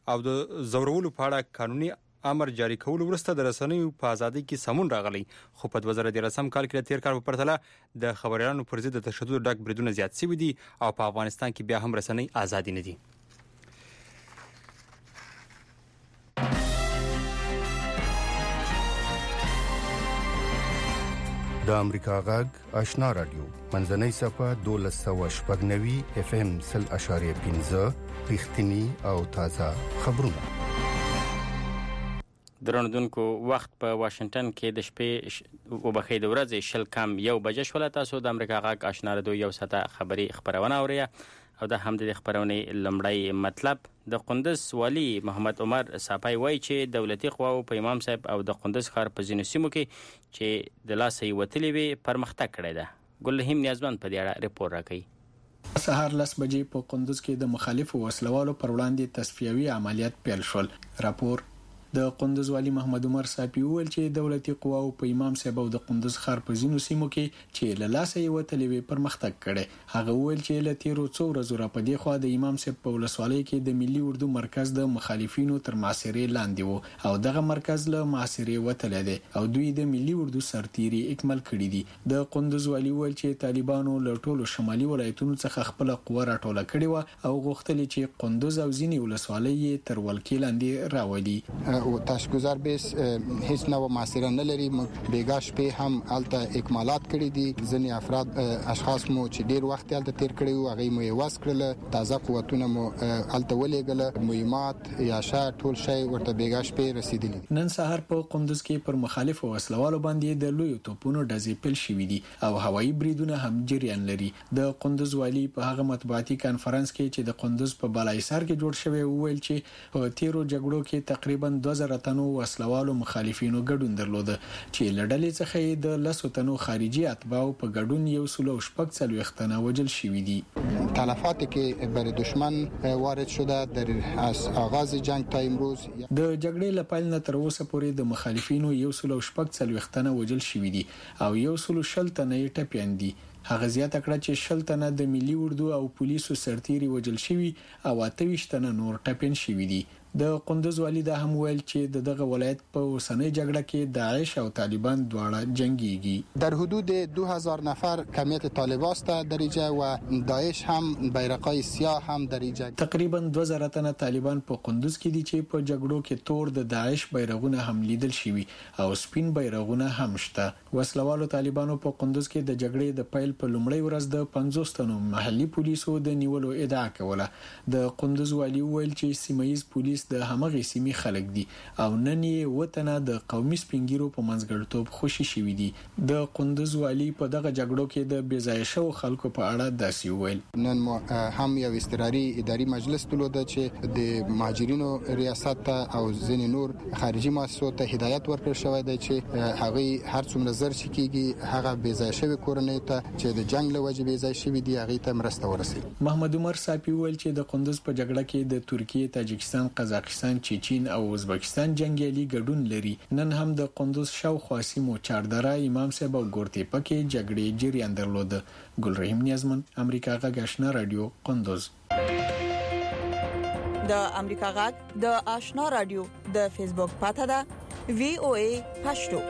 او د زورولو په اړه قانوني امر جاری کول وروسته د رسنیو په ازادۍ کې سمون راغلی، خو په 2013 کال کې د تیر کال په پرتله د خبريالانو پر ضد د تشدد ډک بریدونه زیات شوي دي او په افغانستان کې بیا هم رسنۍ ازادي نه دي. د امریکا غږ آشنا رادیو منځنۍ صفحه 1290 FM 0.15 رښتینی او تازه خبرونه. درنوونکو وخت په واشنگټن کې د شپې او بخې د ورځې شل کم 1 بجې شول. تاسو د امریکا غږ آشنا رادیو یو ساعته خبري خبرونه اورئ او د همدې خبرونې لمړی مطلب د قندوز والی محمد عمر صافی وایي چې دولتي قواو په امام صاحب او د قندوز ښار په ځینو سیمو کې چې د لاسې وتلې وي پرمختګ کړی ده. ګلرحیم نیازمند په دې اړه ریپورت راکوي. سهار 10 بجې په قندوز کې د مخالفو وسلوالو پر وړاندې تصفیوي عملیات پیل شول. راپور د قندوز والی محمد عمر صافی ویل چې دولتي قواو په امام صاحب او د قندوز ښار په ځینو سیمو کې چې له لاسه یې وتلې وي پرمختګ کړي. هغه ویل چې له تیرو څو ورځو را پدې خوا د امام صاحب په ولسوالۍ کې د ملي اردو مرکز د مخالفینو تر محاصرې لاندې وو او دغه مرکز له محاصرې وتلی دی او دوی د ملي اردو سرتیري اکمل کړي دي. د قندوز والی ویل چې طالبانو له ټولو شمالي ولایتونو څخه خپل قوه راټوله کړې و او غوښتل چې قندوز او ځینې ولسوالۍ تر ولکې لاندې راولي. تاشگذار بیس هیڅ نوع محاصره نه لري. بیګا شپې هم الته اکمالات کړي دي. ځینې افراد اشخاص مو چې ډیر وخت الته تیر کړي وو هغه مو یواز کړل. تازه قوتونه مو الته ولېګل. مهمات یا شا ټول شی ورته بیګا شپې رسیدلی. نن سهار په قندوز کې پر مخالفو وسلوالو باندې د لوی توپونو ډزې پیل شوې دي او هوایي بریدونه هم جریان لري. د قندوز والی په هغه مطبوعاتي کانفرنس کې چې د قندوز په بالایسار کې جوړ شوی ویل چې په تیرو جګړو کې تقریبا 2000 تنو وسلوالو مخالفینو ګډون درلود چې لړلې څخه د 10 تنو خارجي اتباعو په ګډون 140 تنه وجل شوي دي. تلفات کې بر دشمن وارد شده در از آغاز جنگ تا امروز. د جګړې لپاره نه تر اوسه پورې د مخالفینو 140 تنه وجل شوي دي او 160 تنه یې ټپيان دي. هغه زیاته کړه چې 60 تنه د ملي اردو او پولیسو سرتیري وجل شوي او 28 تنه نور ټپيان شوي دي. د قندوز والی دا هم ویل چې دغه ولایت په اوسنۍ جګړه کې داعش او طالبان دواړه جنگيږي. در حدود 2000 نفر کمیت طالبان است در اینجا و داعش هم بیرقای سیاه هم در اینجا. تقریبا 2000 تنه طالبان په قندوز کې دي چې په جګړو کې تور د داعش بیرغونه هم لیدل شوي او سپین بیرغونه هم شته. وسلوالو طالبانو په قندوز کې د جګړې د پیل په لومړۍ ورځ د 50 تنو محلي پولیسو د نیولو ادعا کوله. د قندوز والی ویل چې سیمایي پولیس د همغه سیمې خلک دي او نن یې وطنه د قومي سپینګیرو په منځګړتوب خوشي شوي دي. د قندوز والی په دغه جګړو کې د بېځایه شوو خلکو په اړه داسې ویل. نن هم یو اضطراري اداري مجلس درلود چې د مهاجرینو ریاست ته او ځینې نور خارجي مؤسسو ته هدایت ورکړل شوی دی چې هغه هر څومره زر شي کیږي هغه بېځایه شوی کورنۍ ته چې د جنگ له وجې بېځایه شوی دی هغه ته مرسته ورسوي. محمد عمر صافی ویل چې د قندوز په جګړه کې د ترکیه، تاجکستان، قزاقستان، چین او ازبکستان جنگیالي ګډون لري. نن هم د قندوز شاوخوا سیمو چاردره، امام صاحب او ګورتیپه کې جګړې جریان درلود. ګلرحیم نیازمند، امریکا غږ آشنا رادیو، قندوز. د امریکا غږ د آشنا رادیو د فیسبوک پاڼه ده VOA پښتو.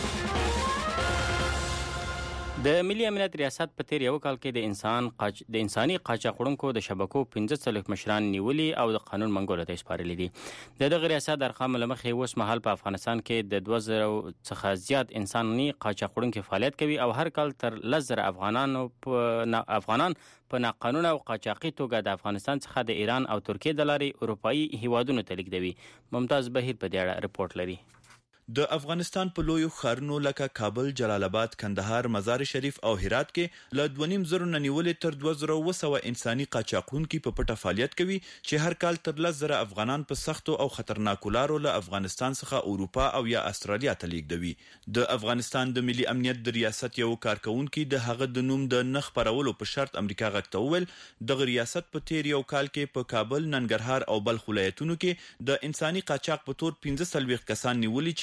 د ملي امنیت ریاست په تیر یو کال کې د انساني قاچاقونکو د شبکو 15 مشران نیولي او د قانون منګولو ته سپارلي دي. دغه ریاست ارقام لمخې اوس مهال په افغانستان کې د 2000 څخه زیات انساني قاچاقونکو فعالیت کوي او هر کال تر 10,000 افغانان په ناقانونه او قاچاقي توګه د افغانستان څخه د ایران او ترکیه د لارې اروپایي هیوادونو ته لیږدوي. ممتاز بهیر په دې اړه ریپورت لري. د افغانستان په لویو ښارونو لکه کابل، جلال آباد، کندهار، مزار شریف او هرات کې له 2.5 نه نیولې تر 2200 انساني قاچاقونکي په پټه فعالیت کوي چې هر کال تر 10,000 افغانان په سختو او خطرناکو لارو له افغانستان څخه اروپا او یا استرالیا ته لیږدوي. د افغانستان د ملي امنیت د ریاست یو کارکونکي د هغه د نوم د نخ پرولو په شرط امریکا غږ ته وویل د ریاست په تیر یو کال کې په کابل، ننګرهار او بلخ ولایتونو کې د انساني قاچاق په تور 15 کسان نیولي چې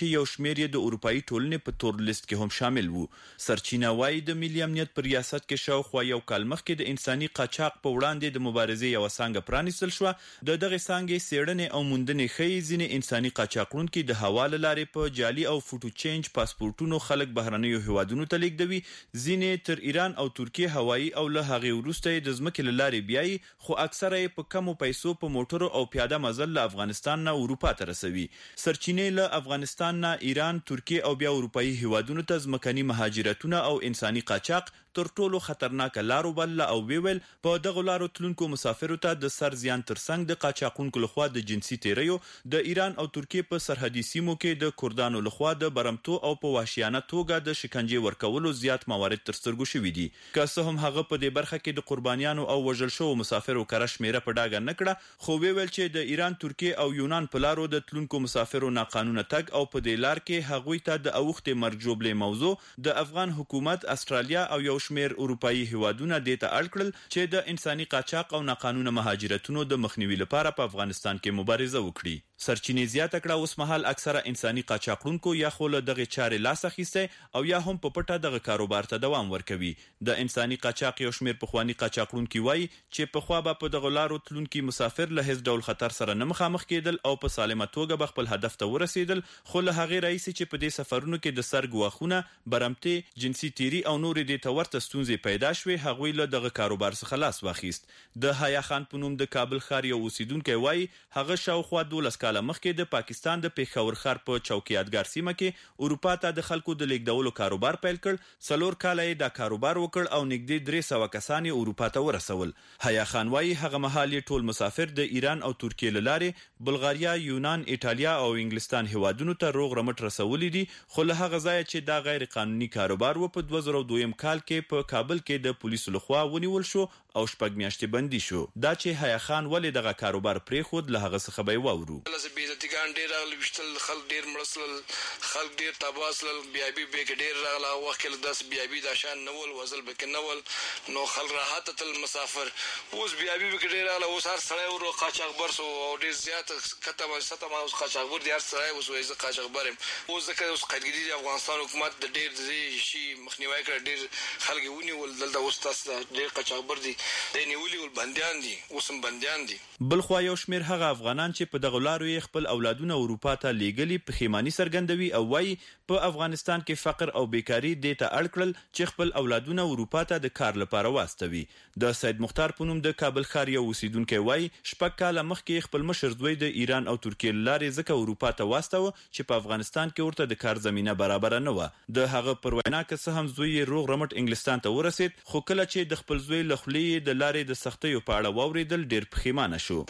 کې یو شمېر یې د اروپאי ټولنې په تور لیست کې هم شامل وو. سرچینه وايي د ملي امنیت پر ریاست کې شاوخوا یو کال مخکې د انساني قاچاق په وړاندې د مبارزې یو څنګه پرانیستل شو. د دغه څنګه سیړنې او موندنې خې ځینې انساني قاچاقونکو د حواله لارې په جعلي او فوټو چینج پاسپورتونو خلک بهرنیو هیوادونو ته لیږدوي. ځینې تر ایران او ترکیه هوایي او له هغه وروسته د ځمکې لارې بیاي، خو اکثره یې په کمو پیسو په موټرو او پیاده مزل له افغانستان نه اروپا ته رسوي. سرچینې له افغانستان نه ایران، ترکیه او بیا اروپאי هیوادونو ته ځمکني مهاجرتونه او انساني قاچاق تر ټولو خطرناک لارو بل او ویل په دغه لارو تلونکو مسافرو ته د سر زیان ترڅنګ د قاچاقونکو لخوا د جنسي تیریو، د ایران او ترکیه په سرحدي سیمو کې د کردانو لخوا د برمتو او په وحشیانه توګه د شکنجې ورکولو زیات موارد تر سترګو شوي دي. که څه هم هغه په دې برخه کې د قربانیانو او وژل شوو مسافرو کره شمیره په ډاګه نه کړه، خو ویل چې د ایران، ترکیه او یونان په لارو د تلونکو مسافرو ناقانونه تګ او په دې لار کې هغوی ته د اوختې مرګ جوړلې موضوع د افغان حکومت، استرالیا او یو شمیر اروپאי هیوادونه د ته اړ کړل چې د انساني قاچاق او ناقانونه مهاجرتونو د مخنیوي لپاره په افغانستان کې مبارزه وکړي. سرچینې زیاته کړه اوس مهال اکثره انساني قاچاقونکو یا خو له دغه چارې لاس اخیسته او یا هم په پټه دغه کاروبار ته دوام ورکوي. د انساني قاچاق یو شمیر پخوانی قاچاقونکو وایي چې په خوا به په دغه لارو تلونکي مسافر له هیڅ ډول خطر سره نه مخامخ کېدل او په سالمه توګه به خپل هدف ته ورسېدل، خو له هغه رئیس چې په دې سفرونو کې د سر ګواښونه، برمتي، جنسي تیری او نور دې ته ورته ستونزې پیدا شوې، هغوی له دغه کاروبار څخه لاس واخیست. د حیا خان په نوم د کابل ښار یو اوسیدونکی وایي هغه شاوخوا 12 کاله مخکې د پاکستان د پیښور ښار په چوکیادګار سیمه کې اروپا ته د خلکو د لیږدولو کاروبار پیل کړ. 4 کاله یې دا کاروبار وکړ او نږدې 300 کسان یې اروپا ته ورسول. حیا خان وایي هغه مهال یې ټول مسافر د ایران او ترکیه له لارې بلغاریا، یونان، ایټالیا او انګلستان هیوادونو ته روغ رمټ رسولي دي، خو له هغه ځایه چې دا غیر قانوني کاروبار و په 2002 کال کې په کابل کې د پولیسو لخوا ونیول شو او 6 میاشتې بندي شو. دا چې حیا خان ولې دغه کاروبار پرېښود له هغه څخه به وورو. بیزتګان ډیر راغلي، خلک ډیر مړسل، خلک ډیر تباسل، بیا به ډیر راغله وخت کې داس بیا د شان نول وزل بک نول نو خل راحت تل مسافر اوس بیا به ډیر راغله. اوس هر سړی ورو قاچاقبر سو او ډیر زیات کته ستما اوس قاچاقبر دي، هر سړی اوس وایي قاچاقبر اوس ځکه اوس قیدګری د افغانستان حکومت د ډیر شي مخنیوي کړ، ډیر خلک ونیول دلته اوس تاسو ډیر قاچاقبر دي، د نیولي ول بنديان دي، اوس هم بنديان دي. بلخوا یو شمیر هغه افغانان چې په دغه لارو یې خپل اولادونه اروپا ته لیږلي پښیماني څرګندوي او وایي په افغانستان کې فقر او بیکاری دې ته اړ کړل چې خپل اولادونه اروپا ته د کار لپاره واستوي. د سید مختار په نوم د کابل ښار یو اوسیدونکی وایي 6 کاله مخکې خپل مشر زوی د ایران او ترکیه لارې ځکه اروپا ته واستوه چې په افغانستان کې ورته د کار زمينه برابر نه و. د هغه پر وینا که څه هم زوی روغ رمټ انګلستان ته ورسید، خو کله چې د خپل زوی له خولې د لارې د سختیو په اړه واوریدل ډیر پښیمانه شو.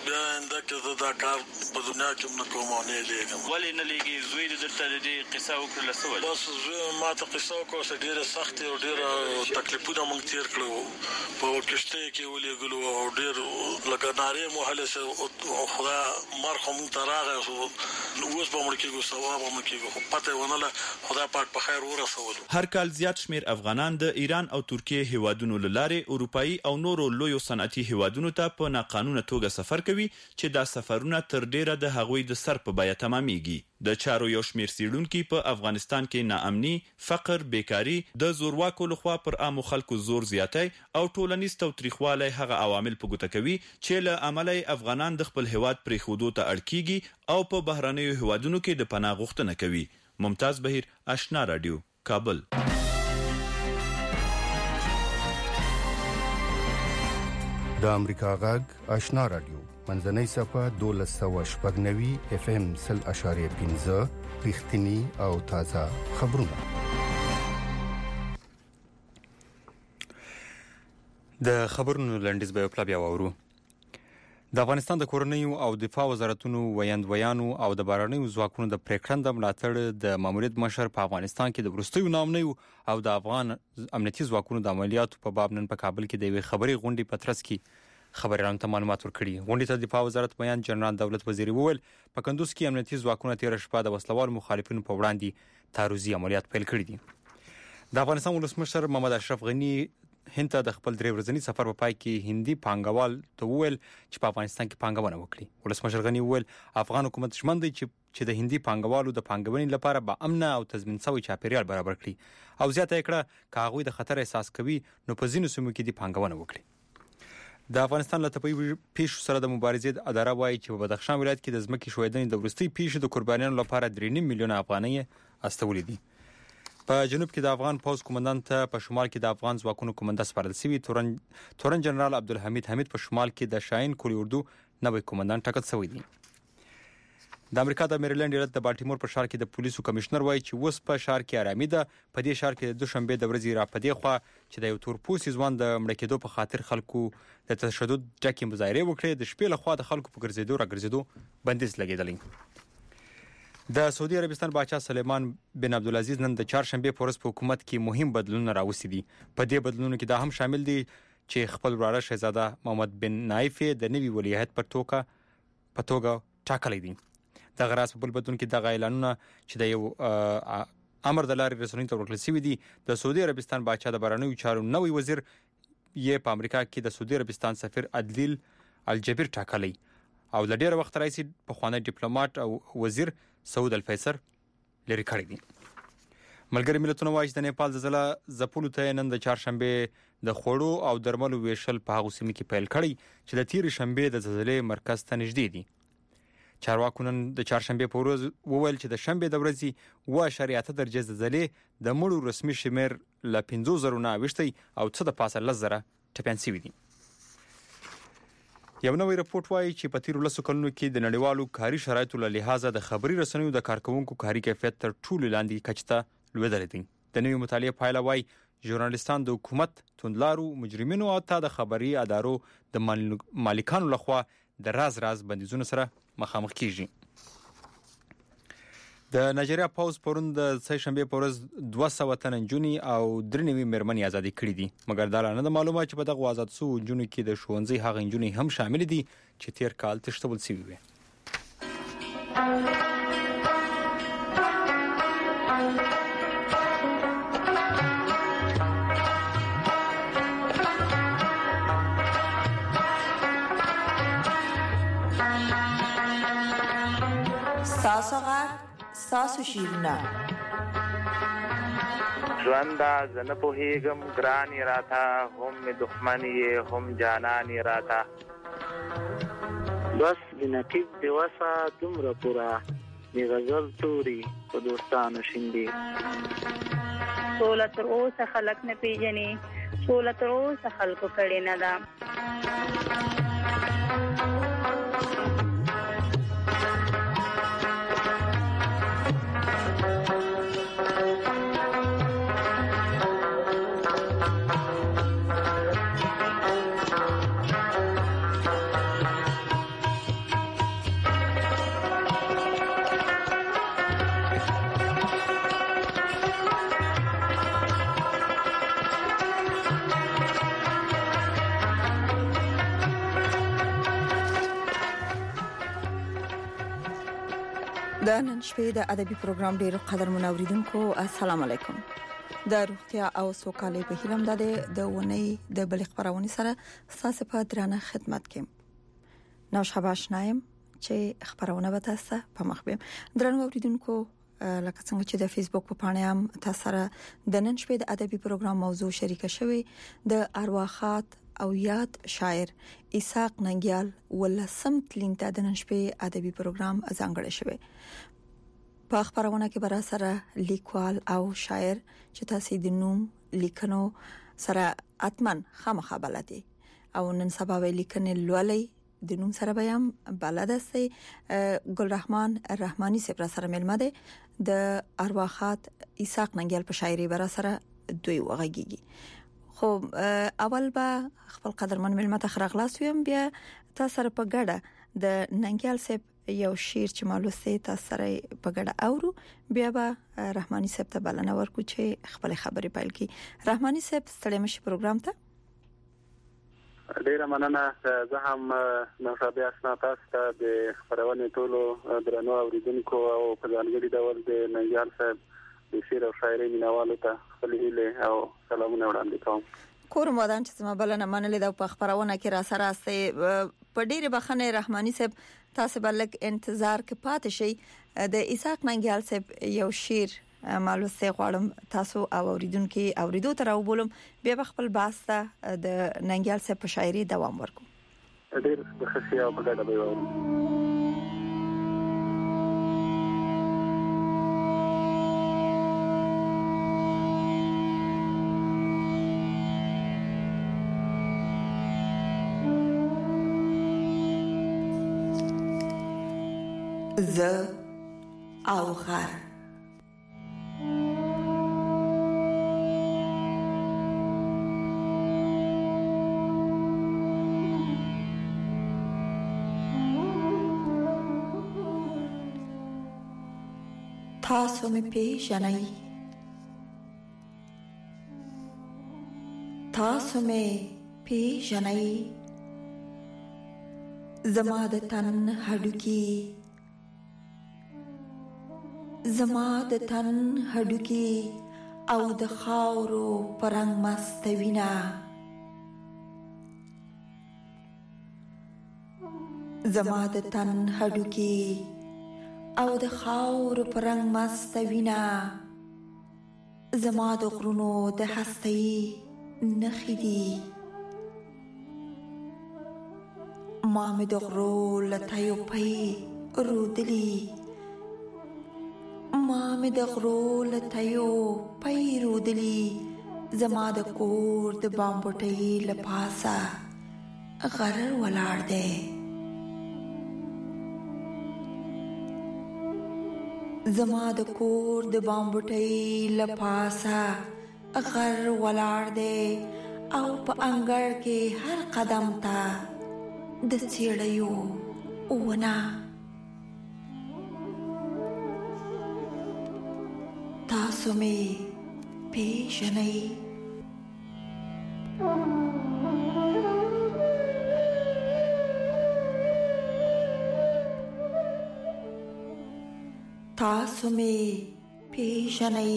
دا کار په دنیا کې نه کوم نه لګم. ولې نه لګي زوی د درته د قصه وکړه سوال؟ بس زوی ما ته قصه وکړه چې ډیره سخت او ډیره تکلیفونه مونږ تیر کړو، په کشته کې ولېګلو او ډیر لکه نارې مهاله سه خدا مرحوم تراغه اوس به مړ کېږو ثواب مړ کېږو پته ونه له خدا پاک په خیر ورسول. هر کال زیات شمیر افغانان د ایران او ترکیه هیوادونو لاره اروپאי او نورو لویو صنعتي هیوادونو ته په ناقانونه توګه سفر کوي چې دا سفرونه تر ډیره د هغوی د سر په بیه تمامېږي. د چارو یو شمیر څېړونکي په افغانستان کې ناامني، فقر، بیکاری، د زورواکو لخوا پر عامو خلکو زور زیاتی او ټولنیز تاوتریخوالی هغه عوامل په ګوته کوي چې له امله افغانان د خپل هیواد پرېښودو ته اړ کیږي او په بهرنیو هیوادونو کې د پناه غوښتنه کوي. ممتاز بهیر، آشنا رادیو، کابل. د امریکا غږ آشنا رادیو منځنۍ صفه 1290 FM 0.5 رښتینی او تازه خبرونه. د خبرونو لنډیز به په بیا وورو. د افغانستان د کورنیو او دفاع وزارتونو ویاندویانو او د بهرنیو ځواکونو د پریکړند ملاتړ د ماموریت مشر په افغانستان کې د وروستیو نامنیو او د افغان امنیتي ځواکونو د عملیاتو په باب نن په کابل کې د یوې خبري غونډې په ترڅ کې خبريالانو ته معلومات ورکړي. غونډې ته دفاع وزارت بیان جنرال دولت وزیر وویل په کندوز کې امنیتي ځواکونو تیر شپه د وسلوال مخالفینو په وړاندې تعرضي عملیات پیل کړي دي. د افغانستان ولسمشر محمد اشرف غنی هند ته د خپل 3 ورځني سفر په پای کې هندي پانګوال ته وویل چې په افغانستان کې پانګونه وکړي. ولسمشر غني وویل افغان حکومت ژمن دی چې د هندي پانګوالو د پانګونې لپاره به امن او تضمین شوی چاپیریال برابر کړي او زیاته کړه چې هغوی د خطر احساس کوي نو په ځینو سیمو کې د پانګونه وکړي. د افغانستان له طبي پیښو سره د مبارزې اداره وایي چې په بدخشان ولایت کې د ځمکې ښویدنې د وروستۍ پیښې د قربانیانو لپاره 3.5 میلیونه افغانۍ استولې دي. په جنوب کې د افغان پوز قومندان ته په شمال کې د افغان ځواکونو قومنده سپارل شوی. تورن جنرال عبدالحمید حمید په شمال کې د شاهین کولی اردو نوی قومندان ټاکل شوی دی. د امریکا د میریلند ایالت د بالټیمور په ښار کې د پولیسو کمشنر وایي چې اوس په ښار کې آرامي ده. په دې ښار کې د دوشنبه د ورځې را پدې خوا چې د یو تورپوستي ځوان د مړ کېدو په خاطر خلکو د تشدد ډکې مظاهرې وکړې. د شپې له خوا د خلکو په ګرځېدو راګرځېدو بندیز لګېدلی. د سعودي عربستان بادشاه سلیمان بن عبدالعزیز نن د چهارشنبه په ورځ په حکومت کې مهم بدلونونه راوستي دي. په دې بدلونونو کې دا هم شامل دي چې خپل وراره شهزاده محمد بن نایف د نوي ولیعهد په توګه ټاکلی دي. دغه راز په بل بدلون کې دغه اعلانونه چې د یو امر د لارې رسنیو ته ورکړل شوي دي. د سعودي عربستان بادشاه د بهرنیو چارو نوی وزیر یې په امریکا کې د سعودي عربستان سفیر عدلیل الجبیر ټاکلی او له ډېره وخت راهیسې پخوانی ډیپلوماټ او وزیر سعود الفیصر لرې کړی دي. ملګري ملتونه وایي چې د نیپال زلزله ځپلو ته نن د چهارشنبې د خوړو او درملو ویشل په هغو سیمو کې پیل کړی چې د تېرې شنبې د زلزلې مرکز ته نږدې دي. چارواکو نن د چهارشنبې په ورځ وویل چې د شنبې د ورځې 7.8 درجې زلزلې د مړو رسمي شمیر له 50,000 نه اوښتی او څه د پاسه 10,000 ټپیان شوي دي. یو نوی رپورټ وایي چې په تیرو 10 کلونو کې د نړیوالو کاري شرایطو له لحاظه د خبري رسنیو د کارکونکو کاري کیفیت تر ټولو لاندې کچې ته لوېدلی دی. د نوې مطالعې پایله وایي ژورنالیستان د حکومت توندلارو مجرمینو او تا د خبري ادارو د مالکانو لخوا د راز بندیزونو سره مخامخ کیږي. د نایجیریا پوز پرون د سه شنبه په ورځ 200 تنه نجونې او 3 مېرمنې ازادي کړې دي. مګر دا نه معلومه چې په دغه آزاد شوو نجونو کې د ښوونځي هغه نجونې هم شامل دي چې تیر کال تښتول شوي وي. ساسو شیرنا ژوندا زنه په هیګم ګرانی راتا هم دښمنی هم جانانی راتا بس بنقیب دی وسا دومره پورا دی غزل توري په دوستانو شیندي ټول تر اوسه خلک نه پیژني ټول تر اوسه خلکو کړي نه ده. د نن شپې د ادبي پروګرام ډیرو قدر منوریدونکو السلام علیکم. د روغتیا او سوکالۍ په هیله مده د ونی د بل خبرونه سره تاسو په درانه خدمت کې نو شاباش نایم چې خبرونه به تاسو په مخ بیم. درنو اوریدونکو لکه څنګه چې د فیسبوک په پاڼه هم تاسو سره د نن شپې د ادبي پروګرام موضوع شریکه شوی د ارواخات او یاد شاعر اسحاق ننګیال ولسم تلینته د نن شپې ادبي پروګرام ځانګړی شوی. په خبرونه کې برا سره لیکوال او شاعر چې تاسو د نوم لیکنو سره اتمن خامخا بلدي او نن سبا لیکنې لولې د نوم سره به هم بلد سي. ګل رحمان رحماني سره سره ملمده د ارواخات اسحاق ننګیال په شاعري برا سره دوی وغږیږي. خو اول به خپل قدرمن ملمت خرغلاس ویم بیا تاسو سره په ګډه د ننګیال سپ یو شعر چې مالوسته تاسو سره په ګډه اورو بیا به رحماني سپ ته بلنه ورکو چې خپل خبرې پیل کړي. رحماني سپ ستړي مشي پروګرام ته ډیره مننه. زه هم نو شابه اسنا تاسو ته د خبرونه ټولو درنو اوریدونکو او په ځانګړي ډول د ننګیال صاحب د شعر او شاعري مینوالو ته خپل هیله او سلامونه وړاندې کوم. کور مودان چې زما بلنه منلې د په خبرونه کې را سره است په ډېر بخنه رحماني صاحب تاسو بلک انتظار کې پاتې شي د اسحاق ننګیال صاحب یو شعر مالوسه غواړم تاسو اوریدونکو اوریدو تر وبولم بیا خپل بحث ته د ننګیال صاحب په شاعري دوام ورکو ډېر د خصيا په ګډه به وایو ز او غر تاسو می پیژنئ تاسو می پیژنئ زما د تن هډوکی زما د تن هډوکی او د خاورو پرنګ مستوینا زما د تن هډوکی او د خاورو پرنګ مستوینا زما د غرونو د هستۍ نخې دي ما مې د غرو لتایو پي رودلی ما مې د غرو لتایو پي رودلی زما د کور د بامبټۍ لپاسه غرر ولاړ دی زما د کور د بامبټۍ لپاسه غر ولاړ دی او په انګړ کې هر قدم ته د څېړیو ونه تاسو مې پیژنئ تاسو مې پیژنئ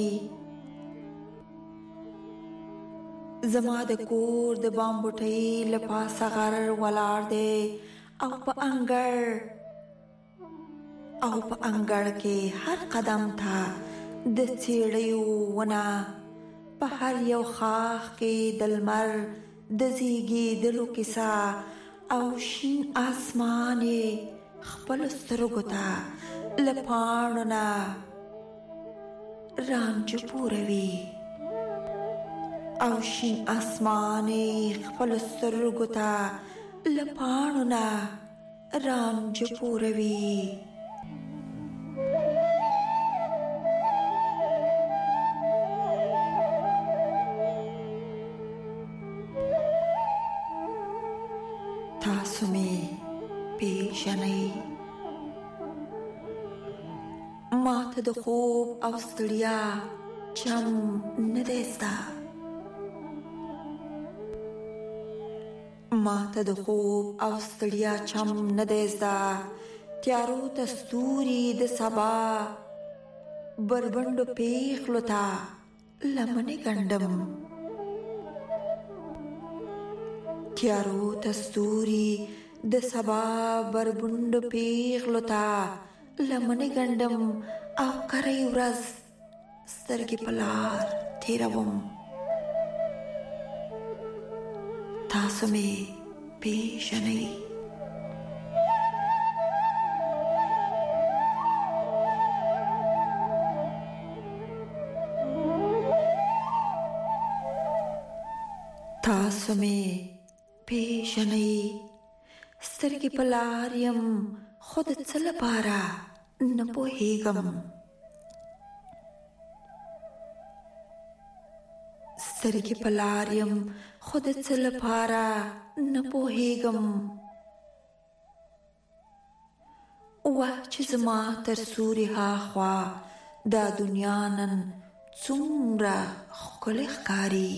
زما د کور د بامبټۍ لپاسه غر ولاړ دی او په انګړ کې هر قدم ته د څېړیو ونه په هر یو خاخ کې د لمر د زیږېدلو کیسه او شین اسمان یې خپلو سترګو ته له پاڼو نه رانجه پوروي او شین اسمان خپل سترګو ته له پاڼو نه رانجه پوروي تاسو مې پیژنئ ما ته د خوب او ستړیا چم نه دی زده ما ته د خوب او ستړیا چم نه دی زده تیارو ته ستوري د سبا بربنډو پیغلو ته لمنې ګنډم تیارو ته ستوري د سبا بربنډو پیغلو ته لمنې ګنډم او کرۍ ورځ سترګې په لار تېروم تاسو مې پیژنئ تاسو مې پیژنئ سترګې په لار یم خود څه لپاره نه پوهېږم سترګې په لار یم خود څه لپاره نه پوهېږم وه چې زما تر سوري هاخوا دا دنیا نن څومره ښکلې ښکاري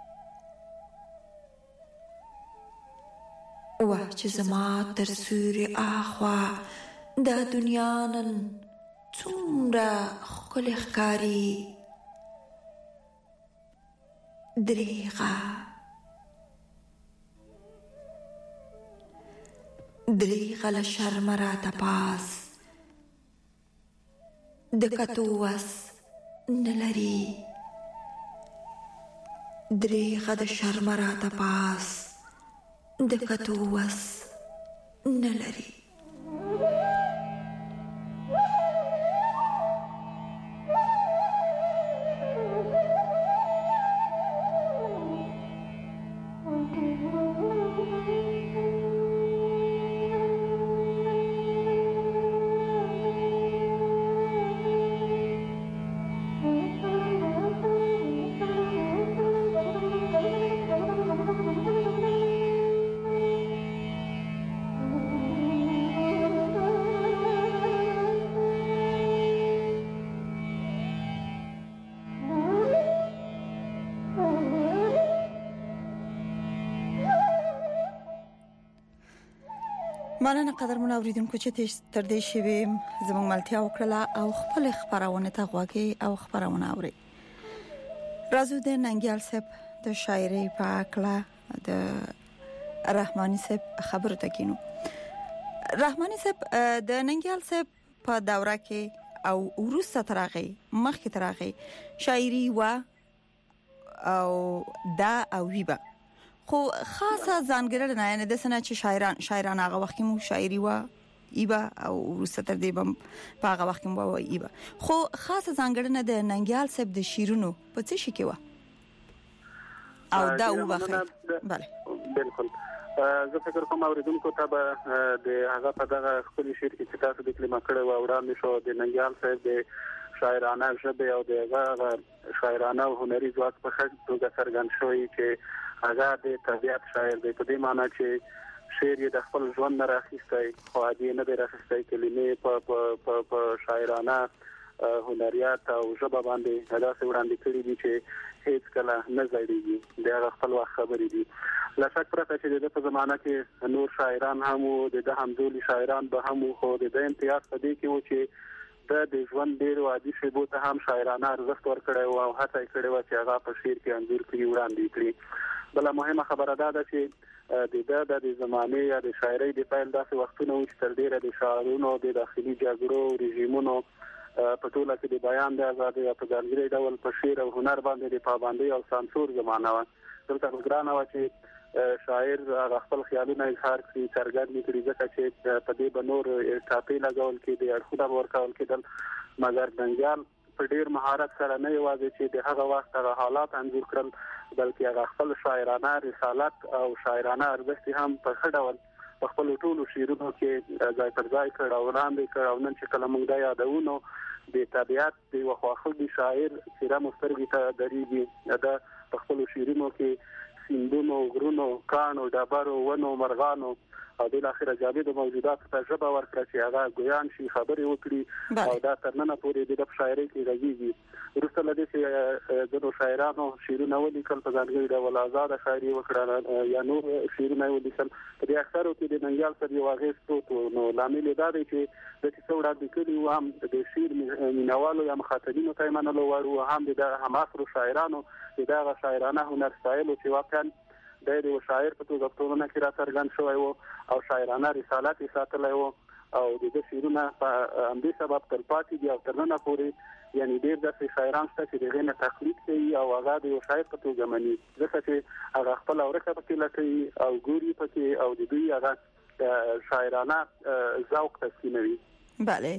وه چې زما تر سوري هاخوا دا دنیا نن څومره ښکلې ښکاري دریغه دریغ له شرم راته پاس د کتو وس نه لري دریغ د شرم راته پاس د کتو وس نه لري. مننه قدرمن اوریدونکو چې تر دې شوي زموږ ملتیا وکړه او خپل خبرونه ته غوږی او خبرونه اوري. راځو د ننګیال صاحب د شاعري په اړه د رحماني صاحب خبرو ته کینو. رحماني صاحب د ننګیال صاحب په دوره کې او وروسته ترغه مخکې ترغه شاعري و او دا او ویبه خو خاصه ځانګړنه نه د سنه چې شاعران هغه وخت مو شاعري و ایبا او وروسته تر دې بم په هغه وخت مو و ایبا خو خاصه ځانګړنه د ننګیال صاحب د شیرونو په څه شي کې و او دا وبخه bale بالکل زه فکر کوم اوریدونکو ته به د هغه په دغه خپل شعر کې چې تاسو د کلمه کړه و وړاندې شو د ننګیال صاحب د شاعرانه ژبه او د هغه شاعرانه او هنري ځواک په خاطر توګه څرګند شوی چې هغه د طبيعت شاعر دی. په دې معنی چې شعر یې د خپل ژوند نه راخیستی خو دې نه دی راخیستی کلمې په شاعرانه هنریات او ژبه باندې هدايه وړاندې کړې دي چې هیڅ کله نه ځړېږي. د خپل وخت خبرې دي. لا شک پرته چې د په زمانہ کې نور شاعران هم او د همزولي شاعران به هم خو د امتیاز په دې کې و چې د ژوند ډیر وادي شیبو ته هم شاعرانه ارزښت ورکړی او هڅه کړې و چې هغه په شعر کې انځور کړي وړاندې کړي. بل مهمه خبره ده چې د زمانه یا د شاعرۍ د پیل داسې وختونه و چې تر ډیره د شاعرونو د داخلي جګړو رژیمونو په ټوله کې د بیان د آزادۍ په ځانګړي ډول په شعر او هنر باندې د پابندۍ او سانسور زمانه و. دلته ګرانه و چې شاعر خپل خیالونه اظهار کړي څرګند کړي ځکه چې په دې بنور ټاپې لګول کې د اړخونه ورکول کېدل مګر ننګیال په ډیر مهارت سره نه یوازې چې د هغه وخت هغه حالات انځور کړل بلکې هغه خپل شاعرانه رسالت او شاعرانه ارزښت هم په ښه ډول په خپل ټولو شعرونو کې ځای پر ځای کړ او وړاندې کړ او نن چې کله موږ دا یادونو د طبيعت د وخواخلي شاعر سیره مسترګي ته درېږي دا په خپل شعرونو کې سیندونو غرونو کانو ډبرو ونو مرغانو او د اخر جالب موجودات ته ژبه ورکړه چې هغه ګویان شي خبري وکړي او دا ترننه پورې د شاعرۍ کې راځي. ورسته لدې چې د شاعرانو شعرونه ولیکل په ځانګړي ډول آزاد شاعري وکړه یا نور شعرونه ولیکل. په دې اکثرو کې د ننګیال سره یو اغېز پروت نو لامل دا دی چې د څو وړاندې کړي و هم د شعر مینوالو یا مخاطبینو ته منلو ورو هم د هماثرو شاعرانو د شاعرانه هنر ستایلو چې واقعا د شاعر په توګه ټولنه کې را څرګند شوی و او شاعرانه رسالت یې ساتلی و او د شعرونه په همدې سبب تل پاتې دي او تر نن پورې یعنی ډېر داسې شاعران شته چې دغه نه تقلید کوي او هغه د یو شاعر په توګه مني ځکه چې هغه خپل اورکه پکې لټوي او ګوري پکې او د دوی هغه شاعرانه ذوق تسکینوي. bale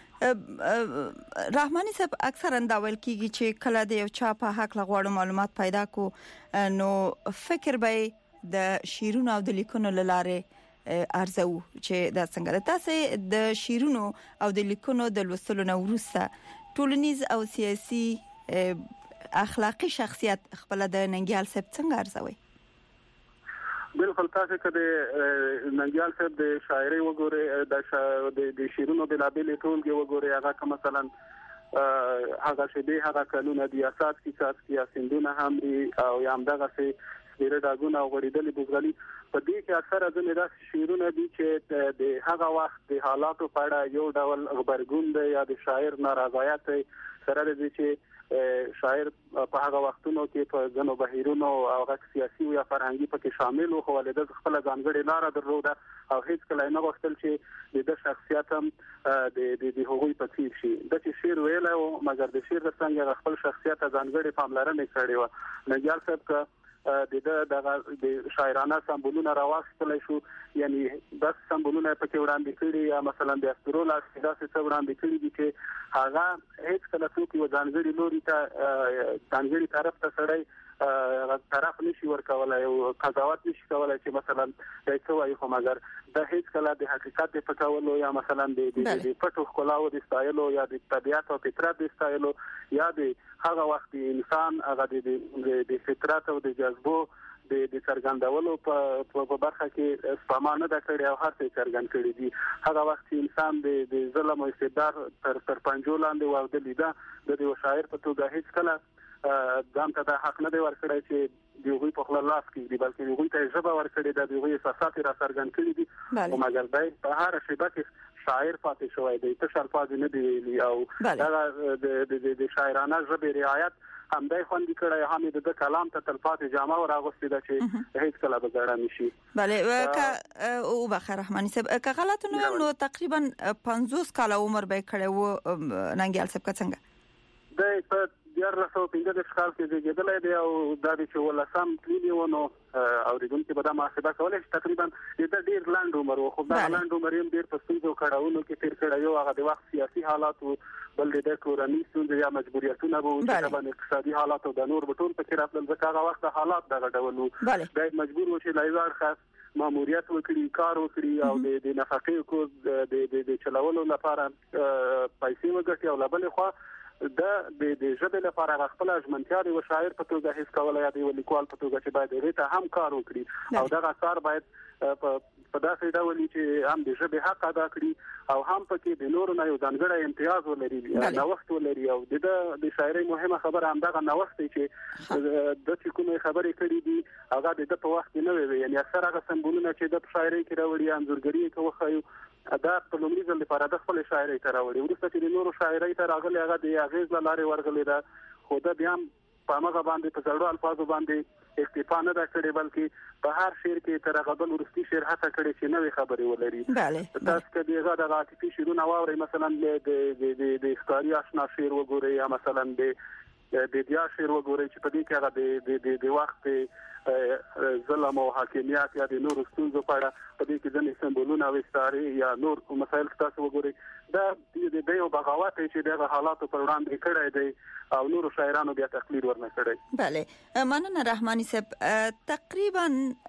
رحماني صاحب اکثرا دا ویل کیږي چې کله د یو چا په حق لغواړو معلومات پیدا کو نو فکر به د شیرونو او د لیکونو لاره ارزو چې دا څنګه تاسو د شیرونو او د لیکونو د لوستلو نو وروسته ټولنیز او سیاسي اخلاقی شخصیت خپل د ننګیال صاحب څنګه ارزوي؟ بالکل تاسو کده ننګیال صاحب د شاعري وګوره د شیرونو د لابل ټولګي وګوره هغه کوم مثلا هغه شبيه هغه قانون د اساس کې سندونه هم دي او یم دغه سي ډیره داګونه او غړیدلې بوزغلي په دې کې اکثره ځینې داسې شعرونه دي چې د هغه وخت د حالاتو په اړه یو ډول خبرګون دی یا د شاعر نارضایت سره دی چې شاعر په هغه وختونو کې په ځنو بهیرونو او هغه سیاسي او فرهنګي پکې شامل وو، خو ولې د خپل ځانګړي لار درلوده او هیڅ کله نه غوښتل چې د شخصیت هم د هغوی په څیر شي. د چې شعر ویل او مګر د شعر څنګه خپل شخصیت ځانګړي پاملرنه کړې و. ننګیال صاحب د شاعرانه سمبولونه راوستل شو، یعنی بس سمبولونه پکې وړاندې کړي یا مثلا د استرول اساس څه وړاندې کړي دي چې هغه هیڅ کله څوک یو ځانګړي لوري ته ځانګړي طرف ته سړی طرف نشي ورکولای او قضاوت نشي کولای چې مثلا د څه وایي، خو مګر د هیڅ کله د حقیقت په پټولو یا مثلا د پټو ښکلاو د استایلو یا د طبيعت او فطرت د استایلو یا د هغه وخت انسان هغه د فطرت او د جذبو د څرګندولو په برخه کې سپما نه دا کړی او هر څه څرګند کړی دي. هغه وخت انسان د ظلم او استبداد تر پنجو لاندې واودلی دا د یو شاعر په توګه هیڅ کله ځان ته د حق نه دی ورکړی چې دیوغي په خپل لاس کې دی، بلکې دیوغي ته ژبه ورکړي د دیوغي احساسات را څرګند کړي دي او مګر دای په هر شیبه کې شاعر پاتې شوی دی، ته الفاظ نه دی ویلي او دا د شاعرانه ژبې رعایت همدای خوندې کړی، هم د کلام ته تلپاتې جامه ورغوستې ده چې هیڅ کله به ګړه نشي. بله او بخیر رحماني صاحب که غلط نه نو تقریبا 50 کال عمر به کړی و ننګیال صاحب څنګه د په 1915 کال کې زیږیدلی دی او دا چې ولسم تللی و نو اوریدونکو به دا محاسبه کولای چې تقریبا د ډیر لاند عمر و، خو دا لاند عمر یې ډیر په ستونزو کړهونو کې تیر کړی، یو هغه د وخت سیاسي حالات او بل د کورنۍ ستونزې یا مجبوریتونه وو چې د اقتصادي حالات او د نور بټول په کې راتلل، ځکه هغه وخت حالات دغه ډول وو، دا مجبور و چې لایوار خاص ماموریت وکړي، کار وکړي او د نفقې کو د چلولو لپاره پیسې وګټي او لبل خو د ژبې لپاره خپل ژمنتیا دی و شاعر په توګه هیڅ کولای دی و لیکوال په توګه چې باید ریته هم کار وکړي او دغه کار باید په داسې ډول چې هم د ژبې حق ادا کړي او هم پکې د نورو نه یو ځانګړی امتیاز ولري، نوښت ولري او د شاعرۍ مهمه خبره هم دغه نوښت دی چې د کومې خبرې کړې دي هغه د په وخت نه وي، یعنی اکثر هغه سمبولونه چې د شاعرۍ کې راوړي انځورګري کوي دا په لومړي ځل لپاره د خپل شاعرۍ ته راوړي، وروسته چې د نورو شاعرۍ ته راغلي هغه د اغیز لارې ورغلي ده، خو دا بیا په هغه باندې په ځړو الفاظو باندې اکتفا نه ده کړې، بلکې په هر شعر کې تر هغه بل ورستي شعر هڅه کړې چې نوې خبرې ولري. تاسو کې دغه د عاطفي شعرونه واورئ، مثلا د ښکاري آشنا شعر وګورئ یا مثلا د دیا شعر وګورئ چې په دې کې هغه د وخت ظلم او حاکمیت یا د نورو ستونزو په اړه په دې کې ځینې سمبولونه او استعارې یا نور مسایل تاسو وګورئ، دا د یو بغاوت چې دغه حالاتو پر وړاندې کړی دی او نورو شاعرانو بیا تقلید ورنه کړی. بله مننه رحماني صاحب. تقریبا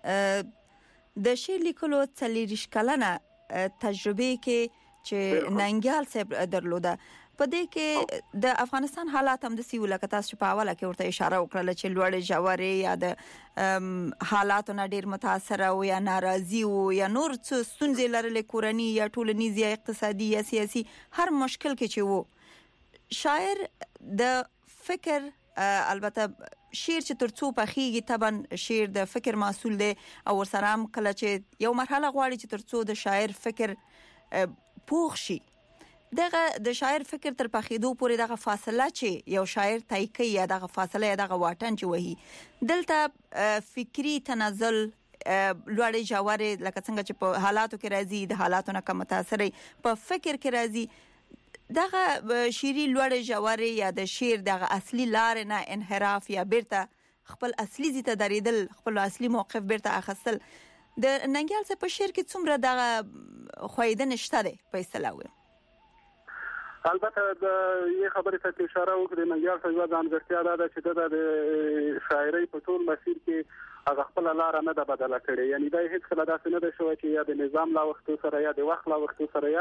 د شعر لیکلو 40 کلنه تجربه کې چې ننګیال صاحب درلوده، په دې کې د افغانستان حالات هم د سیول کتاس په حواله کې ورته اشاره وکړه چې لوړ جوړې یا د حالاتو نه ډیر متاثر او یا ناراضي او یا نور څه ستونزې لرلې کورنۍ یا ټولنیز یا اقتصادي یا سیاسي هر مشکل کې چې وو شاعر د فکر البته شعر چې ترڅو پخېږي طبعا شعر د فکر محصول دی او ورسره هم کله چې یو مرحله غواړي چې ترڅو د شاعر فکر پوخ شي، دغه د شاعر فکر تر پخېدو پورې دغه فاصله چې یو شاعر طی کوي یا دغه فاصله یا دغه واټن چې وهي دلته فکری تنزل لوړې جوړې لکه څنګه چې په حالاتو کې راځي د حالاتو نه کم متاثرې په فکر کې راځي، دغه شعري لوړې جوړې یا د شعر دغه اصلي لار نه انحراف یا بیرته خپل اصلي ځای ته درېدل، خپل اصلي موقف بیرته اخیستل، د ننګیال صاحب په شعر کې څومره دغه خویدنه شته ده په اصطلاح وي؟ البته د یو خبرې ته اشاره وکړه، ننګیال صاحب ځانګړتیا ده چې د شاعرۍ په ټول مسیر کې هغه خپل لار نه ده بدله کړې، یعنی دا هیڅ کله داسې نه ده شوی چې یا د نظام لا وخت سره یا د وخت لا وخت سره یا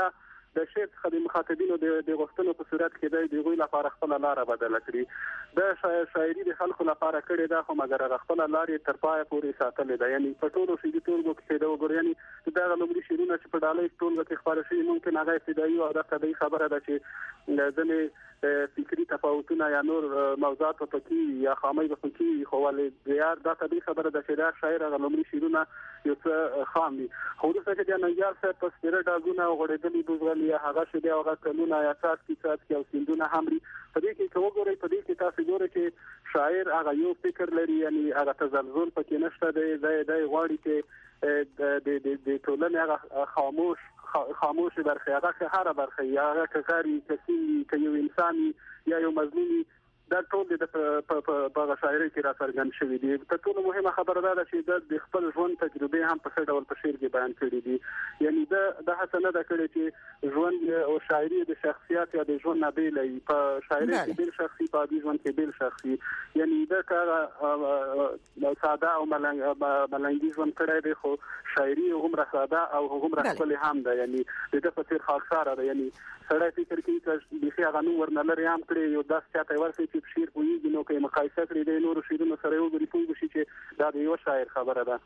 د شعر څخه د مخاطبینو د غوښتنو په صورت کې د دوی لپاره خپل لار بدل کړي. د شاعري د خلکو لپاره کړي دا خو مګر خپل لار تر پای پورې ساتلې ده. یعنی په ټولو شي د ټولګو کې دا وګورئ دا لومړي شعرونه چې په ډالۍ ټولګه کې خبره شي ممکن هغه ابتدایي او د قضیې خبره ده چې ځنې فکری تفاوتونه یا نور موضوعات پکې یا خامي پکې خو ولې زیار دا قضیې خبره ده چې دا شاعر هغه لومړي شعرونه یو څه خام دي. خو وروسته چې د ننګیال صاحب په سپیره ډاګونه غوړېدلي دوزغلي هغه شې هغه کلونه یا سات کې او سندونه هم په دې کې وګورئ په دې کې تاسو ګورئ چې شاعر هغه یو فکر لري یعنی هغه تزلزل پکې نشته دی غواړي چې د ټولنې هغه خاموش برخه هغه هر برخه یا هغه کاری کسي یو انساني یا یو مظلومي دا ټول د په شاعري کې را څرګند شوی دی. ته ټول مهمه خبره ده چې د خپل ژوند تجربه هم په څه ډول په شعر کې بیان کړي دي. یعنی د هڅه نه ده کړې چې ژوند او شاعري د شخصیت یا د ژوند نه بیلې په شاعري کې بل شخصي په دې ژوند کې بل شخصي یعنی دا کار ساده او ملنګي ژوند کړی دی خو شاعري هم را ساده او هم را خپل هم ده. یعنی د په څیر خاصاره ده. یعنی سړی فکر کوي چې د ښه غنو ورنلري هم کړی یو داس چاته ورسې شعر کوي نو کې مقایسه کړی دی نور شعرونو سره یو غری پوه شي چې دا د یو شاعر خبره ده.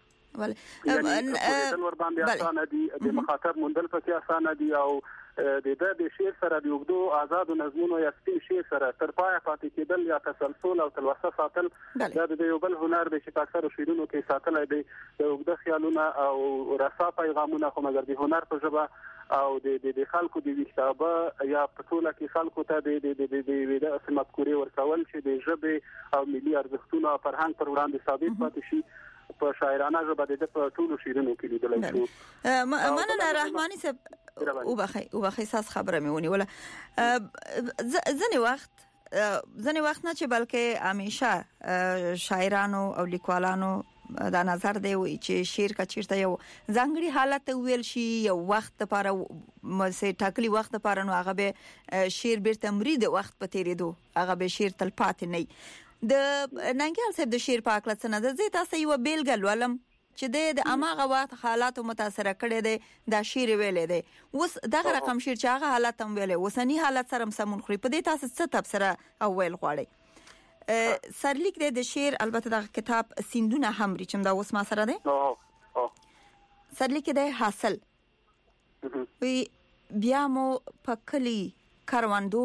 ول ور باندې اسانه دي د مخاطب مندل پکې اسانه دي او د شعر سره د یوګدو آزاد نظمونو یا سپین شعر سره تر پای پاتې کېدل یا تسلسل او تلوسه ساتل دا د یو بل هنر دی چې اکثر شعرونو کې ساتل دی د یوګد خیالونه او رسا پیغامونه خو مګر د هنر په ژبه او د خلکو د ویښتابه یا په ټوله کې خلکو ته د مفکورې ورکول چې د ژبې او ملي ارزښتونو او فرهنګ پر وړاندې ثابت پاتې شي په شاعرانه ژبه د په ټولو شعرونو کې لیدل شو. مننه رحماني صاحب او بخي ساس خبره مې ونیوله. ځنې وخت نه چې بلکې همیشه شاعرانو او لیکوالانو دا نظر دی چې شعر کا چیرته یو ځانګړي حالت ویل شي یو وخت لپاره مسه ټاکلي وخت لپاره نو هغه به شعر بیرته مرید وخت په تیریدو هغه به شعر تل پاتې نه. د ننګیال صاحب د شعر په اړه څه نه زه تاسو یو بیلګه ولم چې د اماغه وخت حالات متاثر کړي دي دا شعر ویلې دي اوس دغه رقم شعر چې هغه حالت هم ویلې وسنی حالت سره سمون خوري په دې تاسو څه تبصره او ویل غواړي. سرلیک د شعر البته د کتاب سندونه هم ریچم دا اوس ما سره ده سرلیک د حاصل وی بیا مو پکلی کاروندو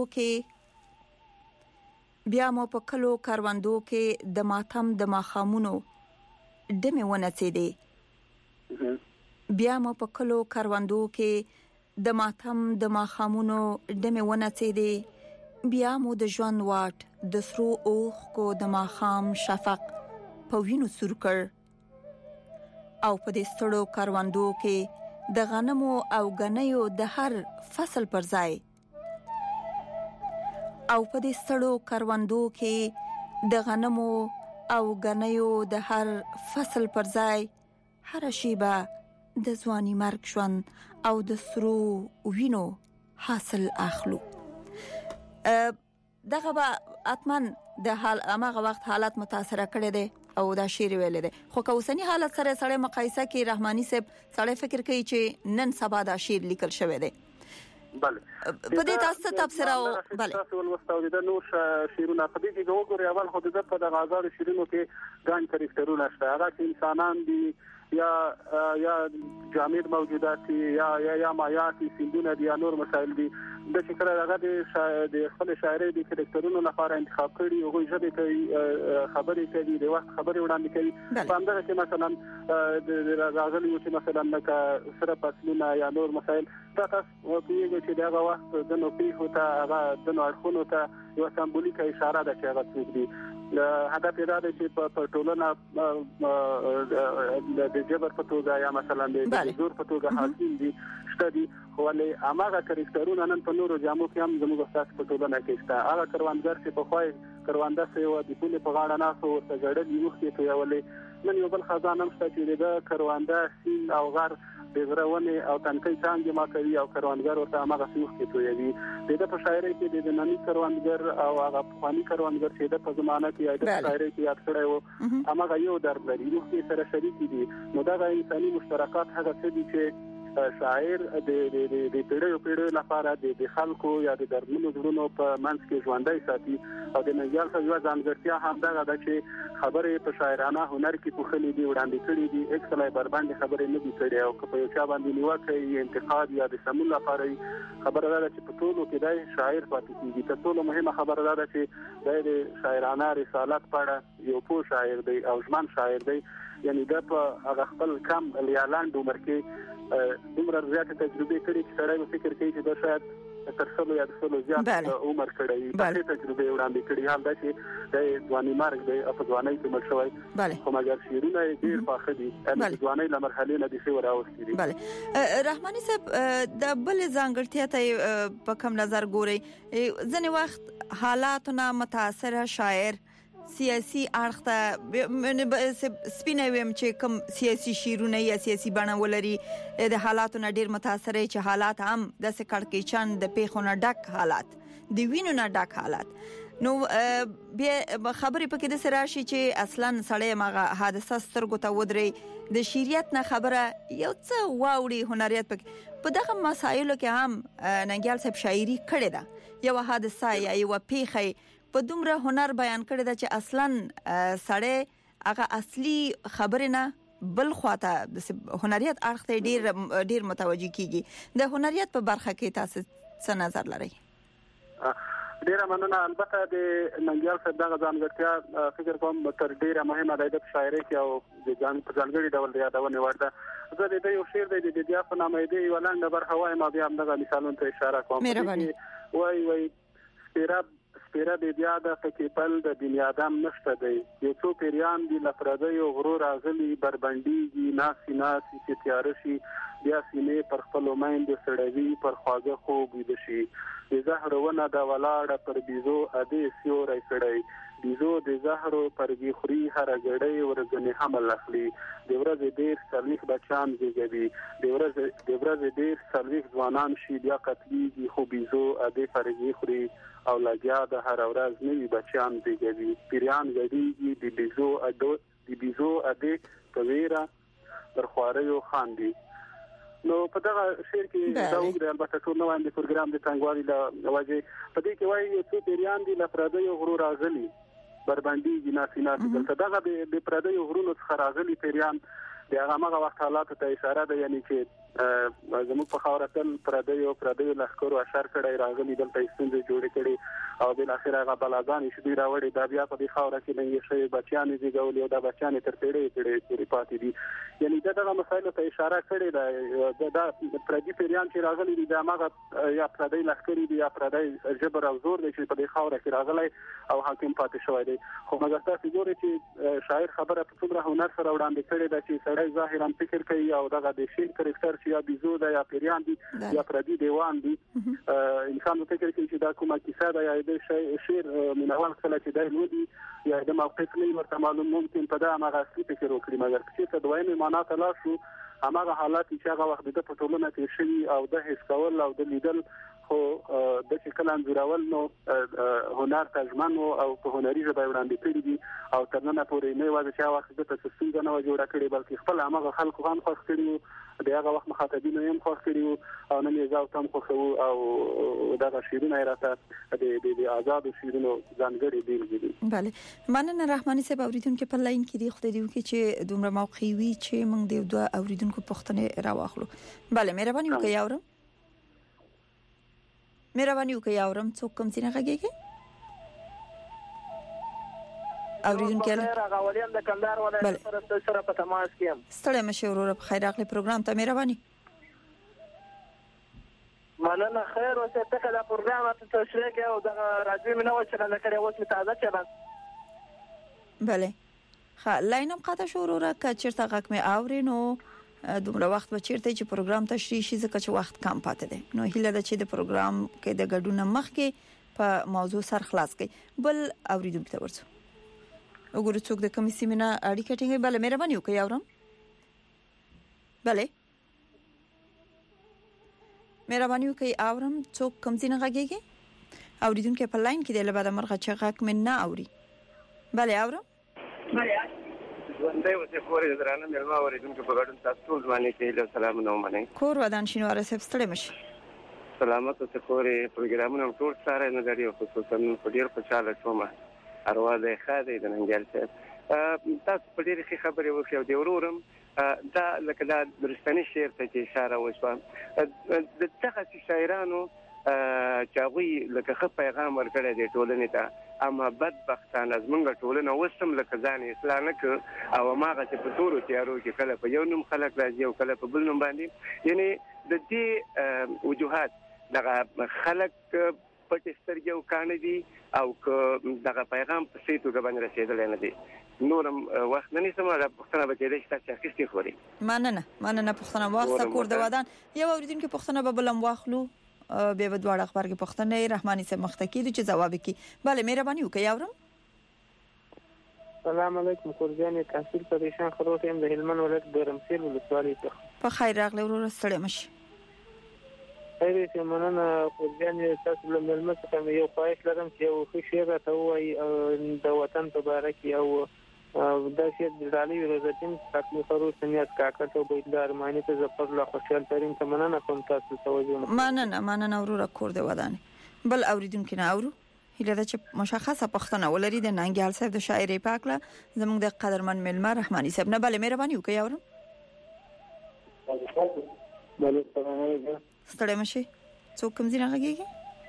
کې د ماتم د ماخامونو دمه ونڅې دي بیا مو پکلو کاروندو کې د ماتم د ماخامونو دمه ونڅې دي بیا مو د ژوند واټ د سرو اوخ کو د ماخام شفق په وینو سور کړ او په دې ستړو کاروندو کې د غنمو او غنیو د هر فصل پر ځای هر شیبه د ځواني مرګ ژوند او د سرو وینو حاصل اخلو. دغه به اتمن د حال امغه وخت حالات متاثر کړي دي او دا شعر ویل دي خو کوسنی حالت سره سره مقایسه کې رحماني صاحب سره فکر کوي چې نن سبا دا شعر لیکل شوی دی. بله په دې تاسو تفسیر او بله تاسو ولوستو د نور شعرونه په دې کې وګورئ اول خو د په دغه آزاد شعرونو کې ګان کریکټرونه شته هغه انسانان دي یا جامد موجودات یا مایات سندونه دي یا نور مسائل دي د شکر هغه د خپل شاعري د کریکټرونو لپاره انتخاب کړي او ژبه کوي خبرې کوي د وخت خبرې وړاندې کوي په همدغه کې مثلا د راغلي چې مثلا لکه سره پسلونه یا نور مسائل تاسو وایي چې دغه وخت د نو پیښو ته هغه د نو اړخونو ته یو سمبولیکه اشاره ده چې هغه څه دي هدف دا دی چې په ټولنه د جبر په توګه یا مثلا د زور په توګه حاصل دي شته دي خو له هغه کریکټرونه نن په نورو جامو کې هم زموږ تاسو په ټولنه کې شته هغه کروندګر چې په خوای کرونده سیو د پوله په غاړه ناسو ورته جړل یو کې ته یولې نن یو بل خزانه مشته چې د کرونده سین او غر د غرونه او تنکي څنګه ما کوي او کروندګر ورته هغه سیوخ کې ته یوي د په شاعري کې د نننی کروندګر او هغه افغاني کروندګر چې د په زمانه کې د شاعري کې یاد کړی وو هغه یو درد لري نو کې سره شریک دي نو دا انساني مشترکات هغه څه دي چې شاعر د پیړیو لپاره د خلکو یا د درمنو زړونو په منځ کې ژوندۍ ساتي او د ننګیال څخه یو ځانګړتیا هم دا ده چې خبرې په شاعرانه هنر کې پوښلې دي وړاندې کړې دي اکثره برباندې خبرې نه دي کړې او په یو چا باندې نیوکه انتقاد یا د سمون لپاره خبره ده چې په ټولو کې د شاعر پاتې کیږي تر ټولو مهمه خبره ده چې د شاعرانه رسالت پاړه یو پوه شاعر دی او ژمن شاعر دی یعنی دا په هغه خپل کم لیالاند عمر کې دومره زیاته تجربه کړې چې سړی فکر کوي چې دا شاید تر څلو یا څلو زیات عمر کړی په تجربه وړاندې کړی حال دا چې د ځواني مرګ دی په ځواني کې مړ شوی خو مګر شیرونه ډیر پاخه دي د ځواني له مرحلې نه د څه راوستي دي بله رحماني صاحب د بل ځانګړتیا ته په کوم نظر ګوري ځنې وخت حالاتونه متاثر شاعر سیاسي اړخ ته سپینه ویم چې کوم سیاسي شیرونه یا سیاسي بڼه ولري د حالاتو ډیر متاثر چې حالات هم د سکړکېچن د پیښونو ډک حالات د وینو نه ډک حالات نو بیا خبرې پکې د سراشي چې اصلا سړی مغه حادثه سترګو ته ودري د شریعت نه خبره یو څه واوړي هنریت پکې په دغه مسایلو کې هم ننګیال صاحب شاعري کړې ده یو حادثه یا یو پیښه په دومره هنر بیان کړی دا چې اصلا سړی هغه اصلي خبره نه بل خواته د هنریت اړخ ته ډیر متوجي کیږي د هنریت په برخه کې تاسو څه نظر لرئ ډیره مننه البته د ننګیال صاحب دغه ځانګړتیا فکر کوم تر ډیره مهمه ده د شاعرۍ کې او د ځانګړي ډول د یادونه ورته زه د یو شعر د دې په نامه دی ولنده بر هوای ما بیا هم دغه مثالونه ته اشاره کوم وای سپیره د بیا د فکیپل د دنیا دم نشته دی یو څو پیریان دی لفرده یو غرور اغلی بربندیږي ناسي چې تیار شي بیا سینې پر خپل مایند سړوي پر خواږه خوب وي شي د زهرونه د ولاړه پر بيزو اده سیوري سړی بيزو د زهرو پر بيخري هر غړې ورځنه حمل اخلي د ورځې ډیر سلیخ بچان زیږوي د ورځې ډیر سلیخ ځوانان شي بیا قتلېږي خو بيزو اده پر بيخري او لګیا د هر ورځ نوي بچان زیږوي پیران غړيږي د بيزو اده په ویرا پر خواريو خاندي نو په دغه شعر کې دا وګړي البته ټول نو باندې پروګرام د څنګهوالي له وجه په دې کې وایي چې پیریان دي لفرده یو غرور راغلي بربندیږي ناسي دلته دغه د پرده یو غرونو څخه راغلي پیریان د هغه وخت حالات ته اشاره ده یعنی چې زموږ په خاورتل پرده لخرو اشر کړي راغلي دلته ستونزې جوړې کړي او بل اخر هغه بلاګان شې راوړي دا بیا په دې خاور کې نه شي بچیان دي ګولې او دا بچیان تر پیړې پاتې دي یعنی دغه مسایل ته اشاره کړي دا پردي پیریان چې راغلي دي دا هغه یا پردي لخرې دي یا پردي جبر او زور دي چې په دې خاور کې راغلي او حاکم پاتې شوی دی خو مګر تاسو ګورئ چې شاعر خبره په څومره هنر سره وړاندې کړي دا چې سړی ظاهرا فکر کوي او دغه د شین کرکټر یا بيزو دا یا پیریان دي یا پردي دیوان دي انسان فکر کوي چې دا کومه کیسه ده یا د شعر منوال کله چې دا نودي یا د موقف نه ورته معلوم ممکن په دا هغه اصلي فکر وکړي مګر چې دویمه معنا ته لا شو هغه حالات چې هغه وخت د پټولونه کې شي او د هیڅ کول او د لیدل خو د شکل انځورول نو هنر ترجمان او په هنري ژبه وړاندې کړی دي او تر نن پورې نه وایي چې وخت د تاسیس نه جوړ کړی بلکې خپل هغه خلکو هم خوښ کړی دی هغه وخت مخاطبین هم خوښ کړی او نن یې ځاو تم خو او دغه شیرونه راته د آزاد شیرونو ځانګړي دی بله مننه رحماني صاحب اوریدونکو په لاین کې دی خدای دې چې دومره موقعي وي چې موږ د دوه اوریدونکو پوښتنه راواخلو بله مهرباني وکړئ اورم مهرباني وکړئ اورم څوک کوم څنګه غږیږي اوریدونکو راغولیم د کندهار ولایت سره په تماس کې یم ستړي مشه ورور په خیر اخلي پروګرام ته مهرباني مننه خیر اوسه ته دا پروګرام ته تشریح کوي او دا راځي مینه و چې نه کړی اوس تازه چلان بله ها لاینم قاطع شو وروره که چیرته غږ مې اوري نو دومره وخت به چیرته چې پروګرام تشریح شي ځکه چې وخت کم پاتې دی نو هیله ده چې د پروګرام کې د ګډون مخ کې په موضوع سر خلاص کړي بل اوریدونکو ته ورسو وګورئ څوک د کمیسي مینا اړیکه ټینګي بل مهرباني وکړئ اورم بله مهرباني وکړئ اورم څوک کوم څه نه غږیږي اوریدونکو په لاین کې د لبا د مرغه چې غږ مې نه اوري بله اورم ژوندۍ اوسې کورې درانه مېلمه اورېدونکو په ګډون تاسو ټول ځواني ته هیله سلامونه ومنئ. کور ودان شینواره صاحب ستړي مشي. سلامت اوسې کورې پروګرامونه ټول سره نه لري او خصوصا په ډېر خوشاله شوم. اروا دې ښه دی د ننګیال صاحب. تاسو په ډېرې ښې خبرې وکړې او د ورورم دا لکه دا درستني شعر ته چې اشاره وشوه د دغسې شاعرانو چې هغوی لکه ښه پیغام ورکړی دی ټولنې ته، اما بدبختانه زموږ ټولنه اوس هم لکه ځان اصلاح نه کړ او هماغسې په تورو تیارو کې کله په یو نوم خلک راځي او کله په بل نوم باندې. یعنې د دې وجوهات دغه خلک پټې سترګې او کاڼه دي او که دغه پیغام په صحیح توګه باندې رسېدلی نه دی. نورم وخت نه نیسم، دا پوښتنه به کېدای شي تاسو اخیستې خورئ. مننه پوښتنه واخسته کور د ودان. یو اورېدونکي پوښتنه به بل هم واخلو، بیا به دواړه اخبار کې پوښتنه رحماني صاحب مخته کېدو چې ځواب وکړي. بله مهرباني وکړئ اورم. سلام علیکم کورجانې تحصیل پریشان خروټ یم د هلمند ولایت ګرمسیر ولسوالۍ څخه. په خیر راغلی وروره ستړی مشي. خیر دې مننه کورجانې، تاسو له مېلمه څخه مې یو خواهش لرم چې یو ښه شعر راته ووایي د وطن په باره کې او دا شعر د ډالۍ روزتین تاکمي خروش نیت کاکړ ته عبیدالله ارماني ته ظفر الله خوشحال ترین ته مننه کوم تاسو توجه. مننه وروره کور د ودانې. بل اورېدونکي نه اورو هیله ده چې مشخصه پوښتنه ولري د ننګیال صاحب د شاعرۍ په هکله زموږ د قدرمن مېلمه رحماني صاحب نه. بله مهرباني وکړئ اورم. ستړی مشي. څوک کوم ځای نه غږېږي؟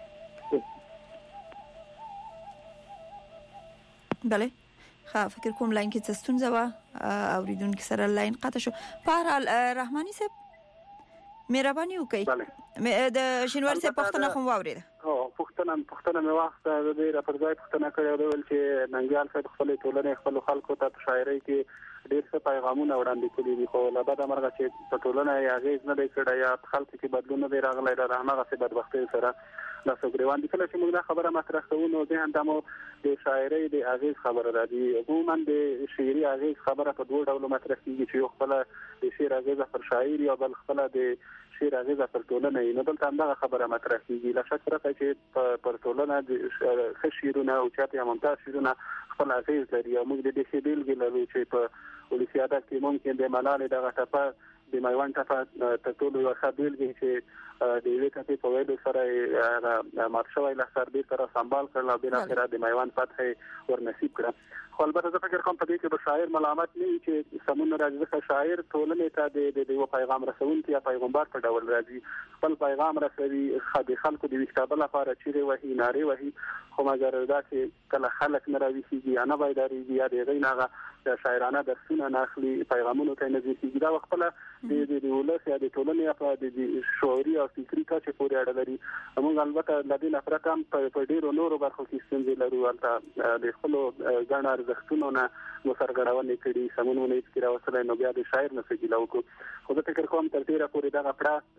بله فکر کوم لاین کې څه ستونزه وه، اورېدونکي سره لاین قطع شو. په هر حال رحماني صاحب مهرباني وکړئ د شینواري صاحب پوښتنه خو واورېده. پوښتنه مې واخیسته، د دې راپر ځای پوښتنه کړې او ویل چې ننګیال صاحب خپلې ټولنې خپلو خلکو ته په شاعرۍ کې ډېر څه پیغامونه وړاندې کړي دي، خو له بده مرغه چې په ټولنه یې اغېز نه دی کړی یا په خلکو کې بدلون نه دی راغلی، د هماغسې بدبختۍ سره لاس او ګرېوان دي. کله چې موږ دا خبره مطرح کوو نو ذهن ته مو د شاعرۍ د اغېز خبره راځي. عموما د شعري اغېز خبره په دوه ډولو مطرح کېږي چې یو خپله د شعر اغېزه پر شاعر یا بل خپله د شعر اغېزه پر ټولنه وي. نو دلته همدغه خبره مطرح کېږي. له شک پرته چې پر ټولنه د ښه شعرونه او چاپ یا ممتاز شعرونه خپل اغېز لري او موږ د دې ښې بېلګې لرو چې په ولسي ادب کې ممکن د ملالې دغه ټپه د میوند ټپه تر ټولو یوه ښه بېلګې چې د یوې ټپې په ویلو سره مات شوی لښکر بېرته را سمبال کړل او بالاخره د میوند فتح یې ورنصیب کړه. خو البته زه فکر کوم په دې کې به شاعر ملامت نه وي چې سمون نه راځي، ځکه شاعر ټولنې ته د یو پیغام رسونکي یا پیغمبر په ډول راځي، خپل پیغام رسوي، د خلکو د ویښتابه لپاره چیرې وهي نارې وهي. خو مګر دا چې کله خلک نه راویښېږي یا نه بیدارېږي یا د هغوی نه هغه شاعرانه درسونه نه اخلي، پیغامونو ته یې نه ځیږي، دا خپله د ولس یا د ټولنې په د شعوري او فکري کچې پورې اړه لري. موږ البته له دې نه پرته هم په ډېرو نورو برخو کې ستونزې لرو. هلته د خپلو ګڼ ارزښتونو نه مو سرغړونې کړي، سمونونه یې پکې راوستلی، نو بیا د شاعر نه څه ګیله وکړو. خو زه فکر کوم تر ډېره پورې دغه پړه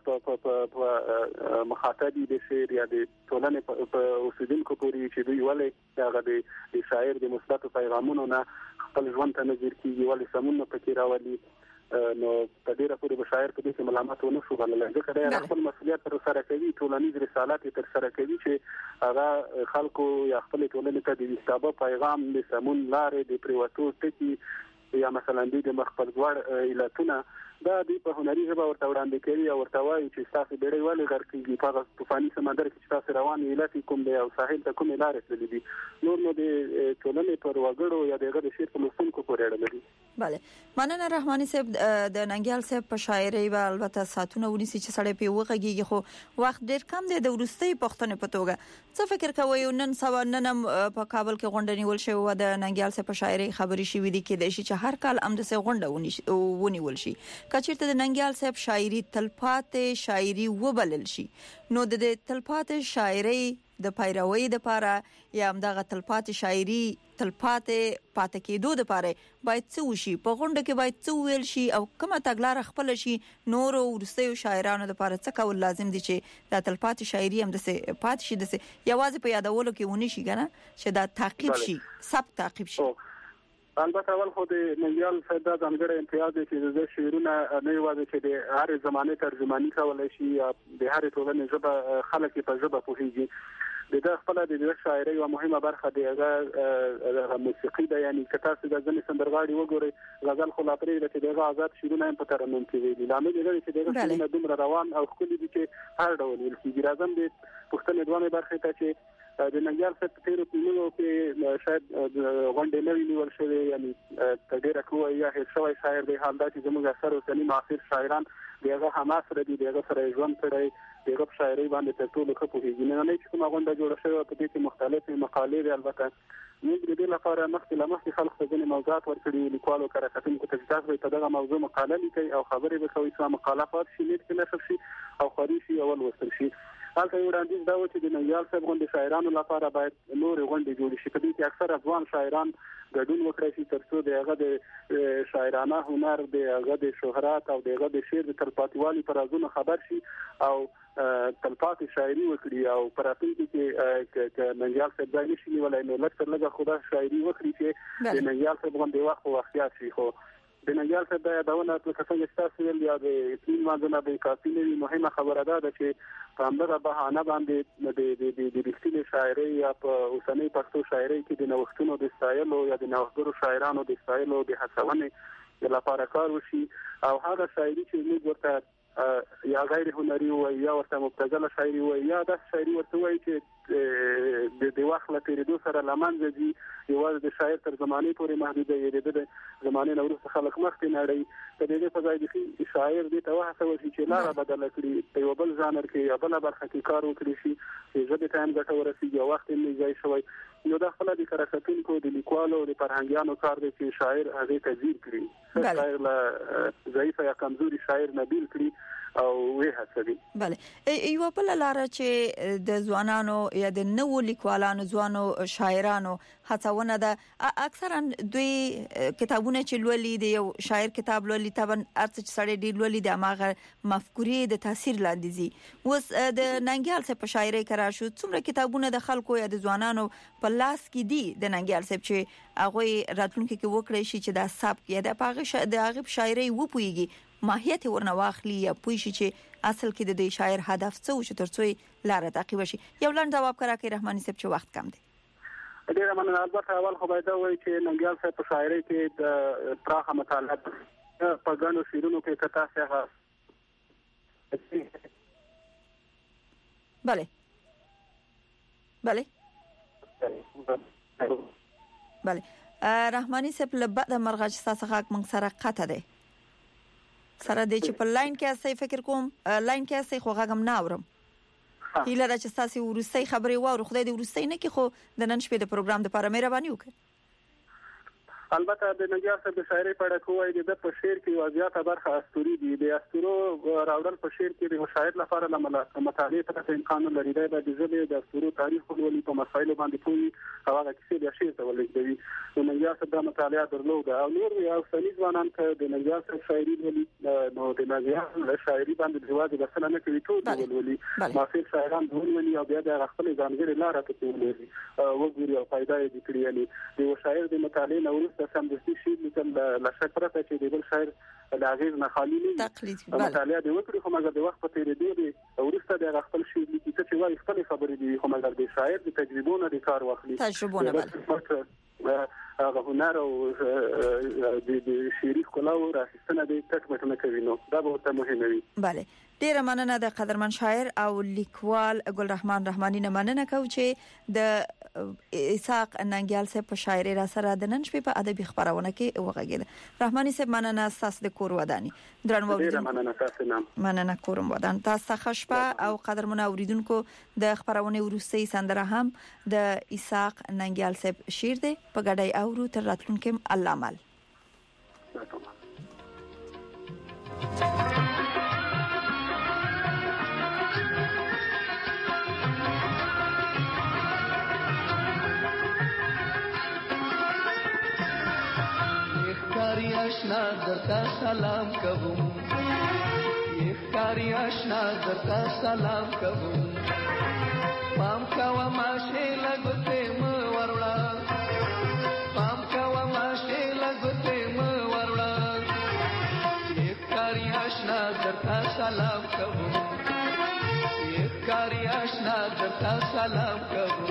په مخاطبي د شعر یا د ټولنې په اوسېدونکو پورې چې دوی ولې هغه د شاعر د مثبتو پیغامونو نه خپل ژوند ته نظر کېږي، ولې سمون پکې راولي، نو په ډېره پورې به شاعر په دې کې ملامت ونه شو بللی، ځکه دی خپل مسؤلیت ترسره کوي، ټولنیز رسالت یې ترسره کوي چې هغه خلکو یا خپلې ټولنې ته د ویښتابه پیغام، د سمون لارې، د پرېوتو ټکي یا مثلا دوی د مخ پر ځوړ علتونه دا دوی په هنري ژبه ورته وړاندې کوي او ورته وایي چې ستاسو بیړۍ ولې غرق کېږي، په هغه طوفاني سمندر کې چې تاسو روان یې علت کوم دی او ساحل ته کومې لارې تللي دي. نور نو د ټولنې پر وګړو یا د هغه د شعر په لوستونکو پورې اړه لري. بله مننه رحماني صاحب. د ننګیال صاحب په شاعرۍ به البته ساعتونه ونیسي چې سړی پرې وغږېږي، خو وخت ډېر کم دی. د وروستۍ پوښتنې په توګه څه فکر کوئ؟ نن سبا نن هم په کابل کې غونډه نیول شوې وه، د ننګیال صاحب په شاعرۍ خبرې شوې دي، کېدای شي چې هر کال همداسې غونډه ونیول شي. که چېرته د ننګیال صاحب شاعري تلپاتې شاعري وبلل شي، نو د تلپاتې شاعرۍ د پیروي لپاره یا همدغه تلپاتې شاعري پاتې کېدو لپاره باید څه وشي؟ په غونډه کې باید څه وویل شي او کومه تګلاره خپله شي؟ نورو وروستیو شاعرانو لپاره څه کول لازم دي چې دا تلپاتې شاعري همداسې پاتې شي، داسې یوازې په یادولو کې ونه شي، که نه چې دا تعقیب شي، ثبت تعقیب شي؟ البته اول خو د ننګیال صاحب دا ځانګړی امتیاز دی چې د شعرونه نه یوازې چې د هرې زمانې ترجماني کولی شي یا د هرې ټولنې ژبه خلک یې په ژبه پوهېږي، د خپل د شاعري او مهمه برخه د موسیقي د یعنی کته د ځنې سندرغاړي وګوري غزل خو لا پرې د دغه آزاد شیرونه هم په ترنم کې ویلي لامل دی چې دغه شیرونه دومره روان او خولي دي چې هر ډول ویل کیږي راځم د پښتنې دوه برخه ته چې د ننګیال څخه په تیرو کلونو کې شاید غونډې نوې نیول شوې یعنی ډېر کوه یا هیڅ شوی شاعر دی حال دا چې زموږ اثر اوسنی معاصر شاعران دغه حماس ردی دغه سره ژوند کړی دغه شاعري باندې تر ټولو ښه پوهیږي نه چې کومه غونډه جوړه شوې په دې کې مختلفې مقالې دي البته موږ د دې لپاره مخکې خلک ته ځینې موضوعات ورکړي لیکوالو کار کتونکو ته تاسو به دغه موضوع مقاله لیکي او خبرې به کوي چې مقاله پات شي نیټ کې نشر شي او خاري شي او ولوستل شي هلته یو وړاندیز دا و چې د ننګیال صاحب غونډې شاعرانو لپاره باید نور غونډې جوړې شي په دې کې اکثره ځوان شاعران ګډون وکړي چې ترڅو دغه د شاعرانه هنر دغه د شهرت او دغه د شعر د تلپاتوالي پر ازونه خبر شي او تلپاتې شاعري وکړي او پراتونکو کې ننګیال صاحب ځای نشي نیولای نو لکه لږه خدا شاعري وکړي چې د ننګیال صاحب غونډې واخیات شي خو د ننګیال صاحب د یادونه په څنګه ستاسو ویل یا د اقلیم باندې به کافي نه مهمه خبره ده چې په همدغه بهانه باندې د رښتینې شاعري یا په اوسنۍ پښتو شاعري کې د نوښتونو د ستایلو یا د نوښتګرو شاعرانو د ستایلو د هڅونې لپاره کار وشي او هغه شاعري چې موږ ورته یا غیر هنري وي یا ورته مبتذله شاعري وي یا د شاعري ورته وي چې د وخت له تیریدو سره لمنځه دي یوازې د شاعر تر زمانه پورې محدوده یې د زمانه نو وروسته خلک مخکې نړۍ د دې په ځای د شاعر د توهڅه وشي چې لاره بدله کړي په یو بل ژانر کې یا بل برخه کې کار وکړي شي چې ژبه ته هم ګټه ورسیږي او وخت یې ځای شوی نو دا خپل د کارکتونکو د لیکوالو د فرهنګیانو کار دی چې شاعر هغه تذیر کړي شاعر له ضعیف یا کمزوري شاعر نبیل کړي او وی هڅوي بله یو بل لار چې د ځوانانو یا د نوو لیکوالانو ځوانو شاعرانو هڅونه ده اکثرا دوی کتابونه چې لولي د یو شاعر کتاب لولي طبعا ارڅ سړی دی لولي د ماغه مفکورې د تاثیر لاندې زی وس د ننګیال څخه په شاعري کرا شو څومره کتابونه د خلکو یا د ځوانانو په لاس کې دي د ننګیال څخه چې هغه راتلونکي کې وکړي شي چې د سبک یا د پاغه د هغه شاعري وپويږي ماهیت ورنه واخلي یا پوي شي چې اصل کې د دې شاعر هدف څه و چې ترڅو لاره تعقیب شي یو لاند جواب کرا کې رحماني صاحب چې وخت کم دی ډیره مننه البته اول خو باید وایي چې ننګیال صاحب په شاعري کې د پراخه مطالعه په ګڼو شعرونو کې کتا څنګه بله رحماني صاحب لبعد مرغج څخه موږ سره قطه ده سره د چې په لاین کې اسې فکر کوم لاین کې اسې خو غږم نه اورم هیله را چې تاسو ورسې خبرې واره خدای دې ورسې نه کې خو د نن شپې د پروګرام د لپاره مهرباني وکړئ البته د ننګیال صاحب د شاعري په اړه کوی د په شعر کې وضعیت برخه استوري دي د استورو راوړل په شعر کې د شاعر لپاره مطالعه ته امکان لري د ژبې د استورو تاریخ ولولي په مسایلو باندې پوي او هغه کیسې د شعر ته ولګوي د ننګیال صاحب د مطالعه درلوده او نور یو سني ځوانان ته د ننګیال صاحب شاعري ولولي نو د ننګیال شاعري باندې جواز د سره نه کوي ټول ولولي معاصر شاعران ولولي او بیا د خپل ځانګړي لاره ته ولولي وګوري او فائدہ یې کړی یعنی د شاعر د مطالعه نو سم د شي مثل لا شکرته چې د بل شاعر د اغیز نه خالی نه مطالعه دی وکړي خو مګر د وخت په تیریدو دی ورسته د خپل شي لیکي چې وايي خپل خبرې دي خو مګر د شاعر د تجربو نه د کار واخلي تجربونه بل هغه هنر او د شعري کلاو راستنه د تکمت نه کوي نو دا به ته مهمه وي bale ډیره مننه د قدرمن شاعر او لیکوال ګل رحمان رحماني نه مننه کو چې د اسحاق ننګیال صاحب په شاعري را سره د نن شپې په ادبي خبرونه کې وغږیده رحماني صاحب مننه تاسو د کور وداني درنو ډیره مننه تاسو نام مننه کوم ودان تاسو خشپه او قدرمن اوریدونکو د خبرونه ورسي سندره هم د اسحاق ننګیال صاحب شعر دی په ګډای اورو تر راتلونکو الله مال آشنا درتا سلام کوم یخکاری آشنا درتا سلام کوم پام کوا ماشه لګته م ورلا پام کوا ماشه لګته م ورلا یخکاری آشنا درتا سلام کوم یخکاری آشنا درتا سلام کوم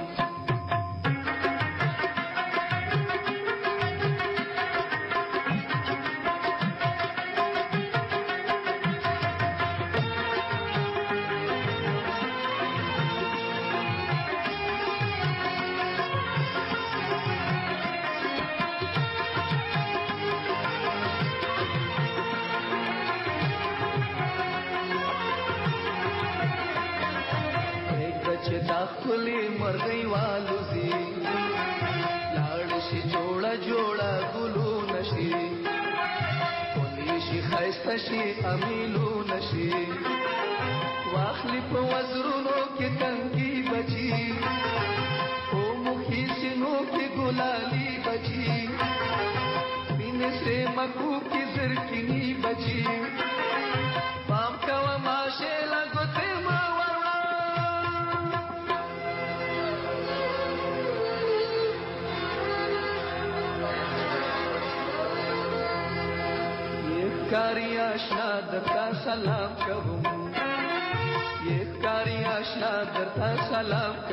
خپلې مرغۍ والوزي لاړ شي جوړه جوړه ګلونه شي ښکلې شي ښایسته شي امیلونه شي واخلي په وزرونو کې تنګي بچي په مخي سینو کې ګلالي بچي مینې سرې مکو کې زرکیني بچي پام کوه ماشې له ګوتې مه ښکاري آشنا درته سلام کوم ښکاري آشنا درته سلام